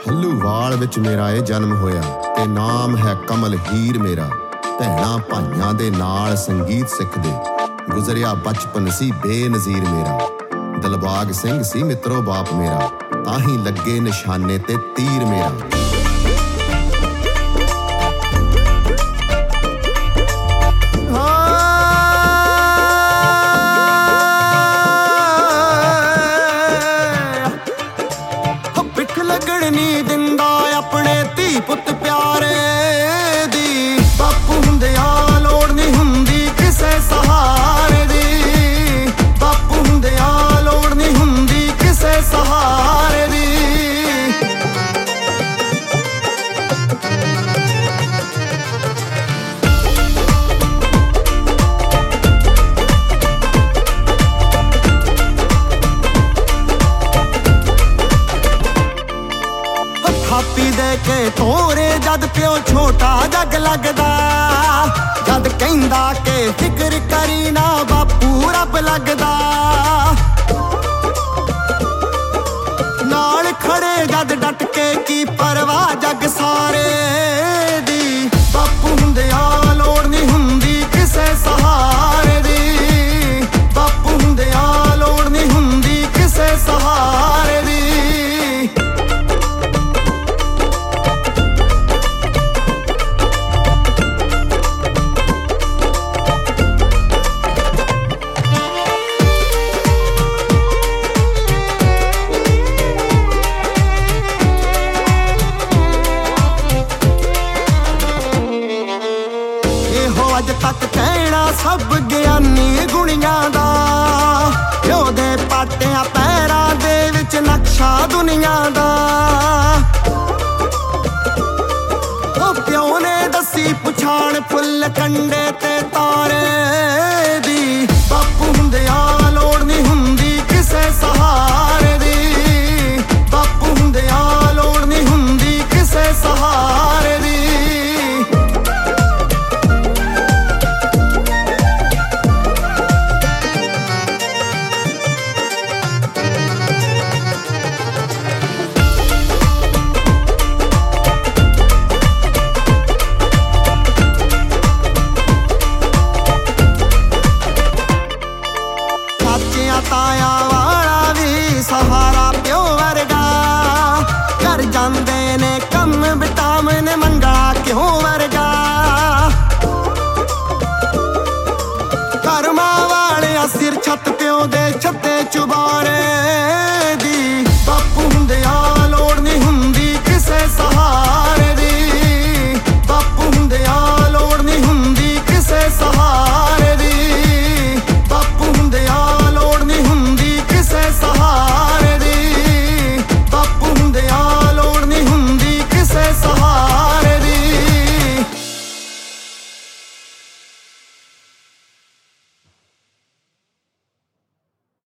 ਹੱਲੂਵਾਲ ਵਿੱਚ ਮੇਰਾ ਇਹ ਜਨਮ ਹੋਇਆ ਤੇ ਨਾਮ ਹੈ ਕਮਲ ਹੀਰ ਮੇਰਾ। ਭੈਣਾਂ ਭਾਈਆਂ ਦੇ ਨਾਲ ਸੰਗੀਤ ਸਿੱਖਦੇ ਗੁਜ਼ਰਿਆ ਬਚਪਨ ਸੀ ਬੇਨਜ਼ੀਰ ਮੇਰਾ। ਦਿਲਬਾਗ ਸਿੰਘ ਸੀ ਮਿੱਤਰੋ ਬਾਪ ਮੇਰਾ, ਤਾਂ ਹੀ ਲੱਗੇ ਨਿਸ਼ਾਨੇ ਤੇ ਤੀਰ ਮੇਰਾ। ਲੱਗਣ ਨੀ ਦਿੰਦਾ ਆਪਣੇ ਧੀ ਪੁੱਤ ਪਿਆਰੇ ਦੀ। ਬਾਪੂ ਹੁੰਦਿਆਂ ਲੋੜ ਨੀ ਹੁੰਦੀ ਕਿਸੇ ਸਹਾਰੇ ਦੀ। ਬਾਪੂ ਹੁੰਦਿਆਂ ਲੋੜ ਨੀ ਹੁੰਦੀ ਕਿਸੇ ਸਹਾਰੇ ਦੀ। ਥਾਪੀ ਦੇ ਕੇ ਤੋਰੇ ਜਦ ਪਿਓ ਛੋਟਾ ਜੱਗ ਲੱਗਦਾ। ਜਦ ਕਹਿੰਦਾ ਕਿ ਫਿਕਰ ਕਰੀ ਨਾ ਬਾਪੂ ਰੱਬ ਲੱਗਦਾ। ਨਾਲ ਖੜੇ ਜਦ ਡਟ ਕੇ ਕੀ ਪਰਵਾਹ ਜੱਗ ਸਾਰੇ ਦੀ। ਬਾਪੂ ਹੁੰਦਿਆਂ ਲੋੜ ਨੀ ਹੁੰਦੀ ਕਿਸੇ ਸਹਾਰੇ ਦੀ। ਬਾਪੂ ਹੁੰਦਿਆਂ ਲੋੜ ਨੀ ਹੁੰਦੀ ਕਿਸੇ ਸਹਾਰੇ ਦੀ। ਅੱਜ ਤੱਕ ਕਹਿਣਾ ਸਭ ਗਿਆਨੀ ਗੁਣੀਆਂ ਦਾ। ਪਿਓ ਦੇ ਪਾਟਿਆਂ ਪੈਰਾਂ ਦੇ ਵਿੱਚ ਨਕਸ਼ਾ ਦੁਨੀਆਂ ਦਾ। ਉਹ ਪਿਓ ਨੇ ਦੱਸੀ ਪਛਾਣ ਫੁੱਲ ਕੰਡੇ ਤੇ ਤਾਰੇ ਦੀ। ਬਾਪੂ ਹੁੰਦਿਆਂ